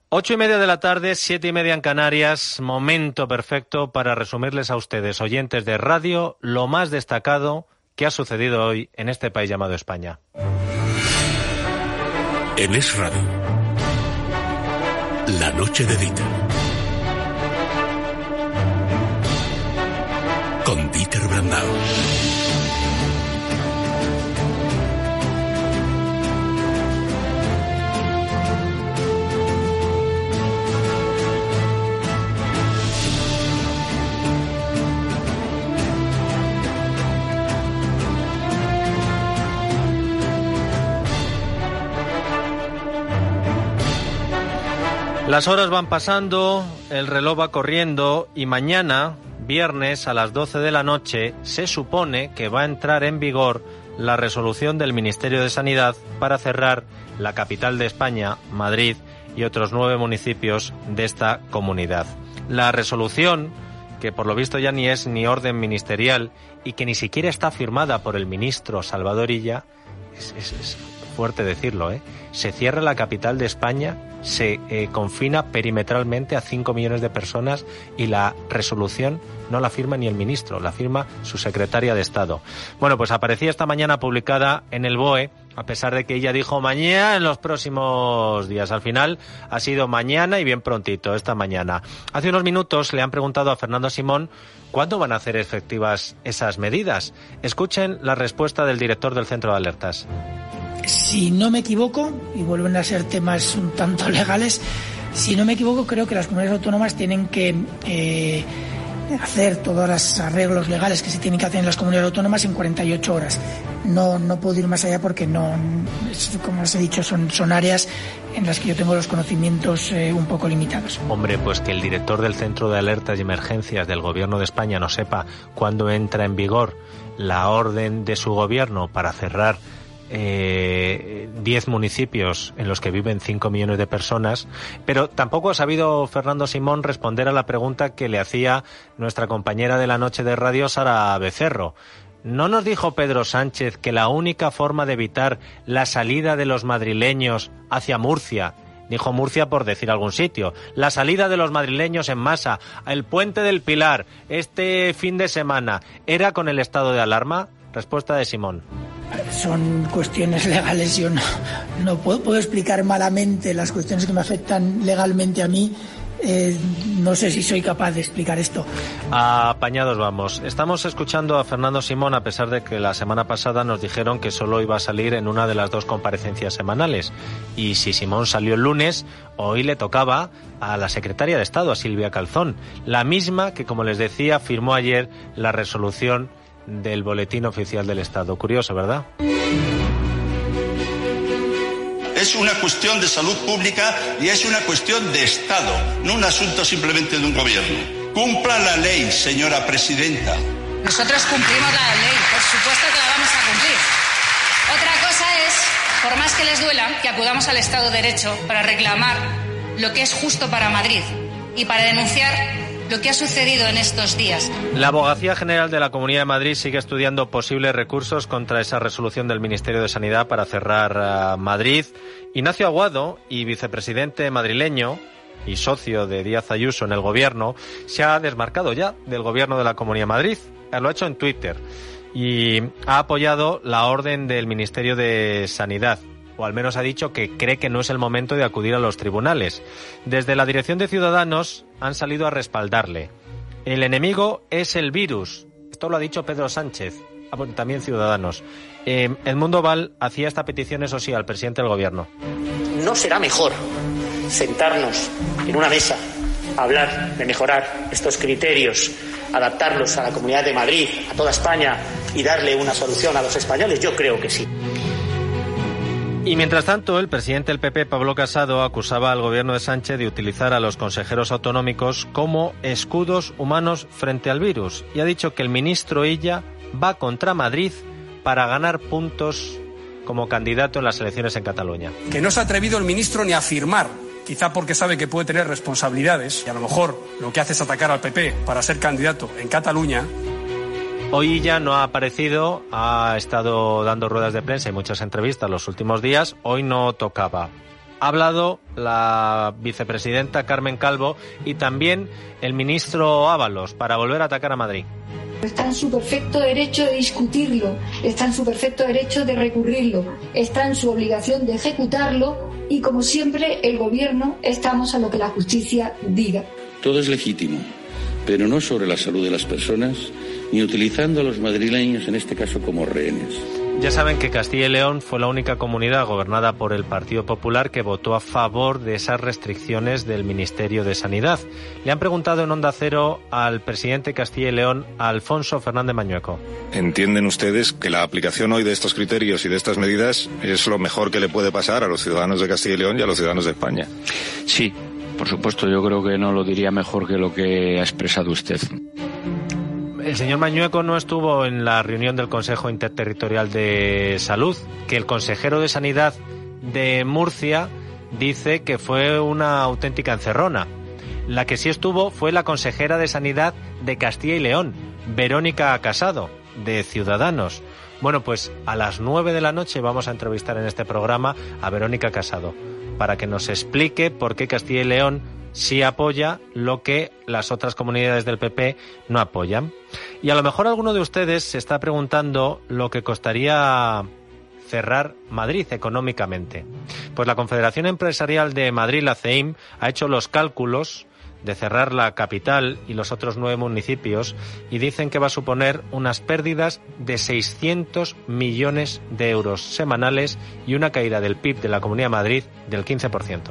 8:30 de la tarde, 7:30 en Canarias, momento perfecto para resumirles a ustedes, oyentes de radio, lo más destacado que ha sucedido hoy en este país llamado España. En Es Radio, la noche de Dieter. Con Dieter Brandau. Las horas van pasando, el reloj va corriendo y mañana, viernes a las 12 de la noche, se supone que va a entrar en vigor la resolución del Ministerio de Sanidad para cerrar la capital de España, Madrid, y otros 9 municipios de esta comunidad. La resolución, que por lo visto ya ni es ni orden ministerial y que ni siquiera está firmada por el ministro Salvador Illa, es fuerte decirlo, se cierra la capital de España, se confina perimetralmente a 5 millones de personas y la resolución no la firma ni el ministro, la firma su secretaria de Estado. Bueno, pues aparecía esta mañana publicada en el BOE, a pesar de que ella dijo mañana en los próximos días. Al final ha sido mañana y bien prontito, esta mañana. Hace unos minutos le han preguntado a Fernando Simón cuándo van a hacer efectivas esas medidas. Escuchen la respuesta del director del Centro de Alertas. Si no me equivoco, y vuelven a ser temas un tanto legales, si no me equivoco, creo que las comunidades autónomas tienen que hacer todos los arreglos legales que se tienen que hacer en las comunidades autónomas en 48 horas. No puedo ir más allá porque no, como os he dicho, son áreas en las que yo tengo los conocimientos un poco limitados. Hombre, pues que el director del Centro de Alertas y Emergencias del Gobierno de España no sepa cuándo entra en vigor la orden de su gobierno para cerrar 10 municipios en los que viven 5 millones de personas, pero tampoco ha sabido Fernando Simón responder a la pregunta que le hacía nuestra compañera de la noche de radio, Sara Becerro. ¿No nos dijo Pedro Sánchez que la única forma de evitar la salida de los madrileños hacia Murcia, dijo Murcia por decir algún sitio, la salida de los madrileños en masa, el puente del Pilar, este fin de semana, era con el estado de alarma? Respuesta de Simón. Son cuestiones legales, yo no puedo explicar malamente las cuestiones que me afectan legalmente a mí. No sé si soy capaz de explicar esto. Apañados vamos. Estamos escuchando a Fernando Simón a pesar de que la semana pasada nos dijeron que solo iba a salir en una de las 2 comparecencias semanales. Y si Simón salió el lunes, hoy le tocaba a la secretaria de Estado, a Silvia Calzón, la misma que, como les decía, firmó ayer la resolución del Boletín Oficial del Estado. Curioso, ¿verdad? Es una cuestión de salud pública y es una cuestión de Estado, no un asunto simplemente de un gobierno. Cumpla la ley, señora presidenta. Nosotros cumplimos la ley, por supuesto que la vamos a cumplir. Otra cosa es, por más que les duela, que acudamos al Estado de Derecho para reclamar lo que es justo para Madrid y para denunciar lo que ha sucedido en estos días. La Abogacía General de la Comunidad de Madrid sigue estudiando posibles recursos contra esa resolución del Ministerio de Sanidad para cerrar Madrid. Ignacio Aguado, y vicepresidente madrileño y socio de Díaz Ayuso en el gobierno, se ha desmarcado ya del gobierno de la Comunidad de Madrid. Lo ha hecho en Twitter y ha apoyado la orden del Ministerio de Sanidad, o al menos ha dicho que cree que no es el momento de acudir a los tribunales. Desde la dirección de Ciudadanos han salido a respaldarle. El enemigo es el virus. Esto lo ha dicho Pedro Sánchez, también Ciudadanos. El Mundo Val hacía esta petición, eso sí, al presidente del gobierno. ¿No será mejor sentarnos en una mesa a hablar de mejorar estos criterios, adaptarlos a la Comunidad de Madrid, a toda España y darle una solución a los españoles? Yo creo que sí. Y mientras tanto, el presidente del PP, Pablo Casado, acusaba al gobierno de Sánchez de utilizar a los consejeros autonómicos como escudos humanos frente al virus. Y ha dicho que el ministro Illa va contra Madrid para ganar puntos como candidato en las elecciones en Cataluña. Que no se ha atrevido el ministro ni a firmar, quizá porque sabe que puede tener responsabilidades, y a lo mejor lo que hace es atacar al PP para ser candidato en Cataluña. Hoy ya no ha aparecido, ha estado dando ruedas de prensa y muchas entrevistas los últimos días, hoy no tocaba. Ha hablado la vicepresidenta Carmen Calvo y también el ministro Ábalos para volver a atacar a Madrid. Está en su perfecto derecho de discutirlo, está en su perfecto derecho de recurrirlo, está en su obligación de ejecutarlo y, como siempre, el Gobierno estamos a lo que la justicia diga. Todo es legítimo, pero no sobre la salud de las personas, ni utilizando a los madrileños, en este caso, como rehenes. Ya saben que Castilla y León fue la única comunidad gobernada por el Partido Popular que votó a favor de esas restricciones del Ministerio de Sanidad. Le han preguntado en Onda Cero al presidente de Castilla y León, Alfonso Fernández Mañueco. ¿Entienden ustedes que la aplicación hoy de estos criterios y de estas medidas es lo mejor que le puede pasar a los ciudadanos de Castilla y León y a los ciudadanos de España? Sí, por supuesto, yo creo que no lo diría mejor que lo que ha expresado usted. El señor Mañueco no estuvo en la reunión del Consejo Interterritorial de Salud, que el consejero de Sanidad de Murcia dice que fue una auténtica encerrona. La que sí estuvo fue la consejera de Sanidad de Castilla y León, Verónica Casado, de Ciudadanos. Bueno, pues a las 9 de la noche vamos a entrevistar en este programa a Verónica Casado para que nos explique por qué Castilla y León sí apoya lo que las otras comunidades del PP no apoyan. Y a lo mejor alguno de ustedes se está preguntando lo que costaría cerrar Madrid económicamente. Pues la Confederación Empresarial de Madrid, la CEIM, ha hecho los cálculos de cerrar la capital y los otros 9 municipios y dicen que va a suponer unas pérdidas de 600 millones de euros semanales y una caída del PIB de la Comunidad de Madrid del 15%.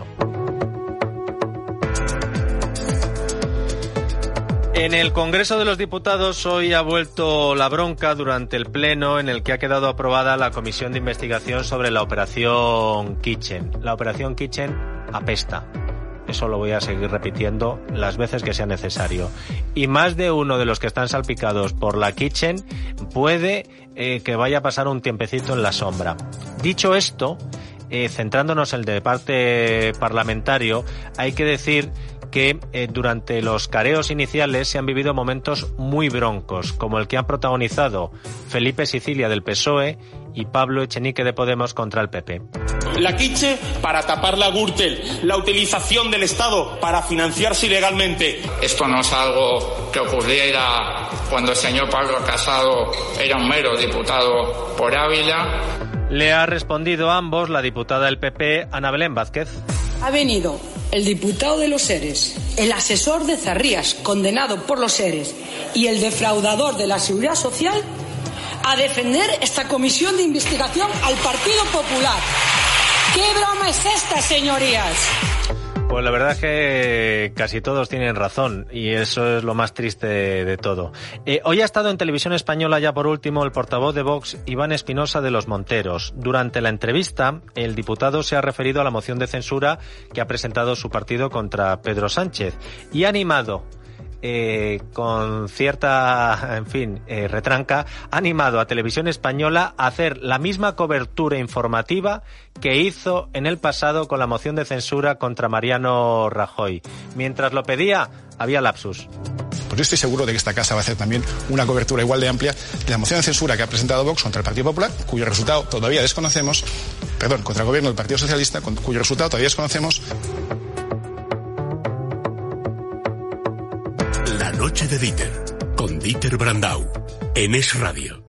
En el Congreso de los Diputados hoy ha vuelto la bronca durante el pleno en el que ha quedado aprobada la comisión de investigación sobre la Operación Kitchen. La Operación Kitchen apesta. Eso lo voy a seguir repitiendo las veces que sea necesario. Y más de uno de los que están salpicados por la Kitchen puede que vaya a pasar un tiempecito en la sombra. Dicho esto, centrándonos en el debate parlamentario, hay que decir que durante los careos iniciales se han vivido momentos muy broncos, como el que han protagonizado Felipe Sicilia del PSOE y Pablo Echenique de Podemos contra el PP. La Kitchen para tapar la Gürtel, la utilización del Estado para financiarse ilegalmente. Esto no es algo que ocurriera cuando el señor Pablo Casado era un mero diputado por Ávila. Le ha respondido a ambos la diputada del PP, Ana Belén Vázquez. Ha venido el diputado de los ERES, el asesor de Zarrías, condenado por los ERES, y el defraudador de la Seguridad Social a defender esta comisión de investigación al Partido Popular. ¿Qué broma es esta, señorías? Pues la verdad es que casi todos tienen razón y eso es lo más triste de todo. Hoy ha estado en Televisión Española, ya por último, el portavoz de Vox, Iván Espinosa de los Monteros. Durante la entrevista, el diputado se ha referido a la moción de censura que ha presentado su partido contra Pedro Sánchez y ha animado con cierta, retranca, ha animado a Televisión Española a hacer la misma cobertura informativa que hizo en el pasado con la moción de censura contra Mariano Rajoy. Mientras lo pedía, había lapsus. Pues yo estoy seguro de que esta casa va a hacer también una cobertura igual de amplia de la moción de censura que ha presentado Vox contra el Partido Popular, cuyo resultado todavía desconocemos, contra el gobierno del Partido Socialista, cuyo resultado todavía desconocemos. La noche de Dieter, con Dieter Brandau, en Es Radio.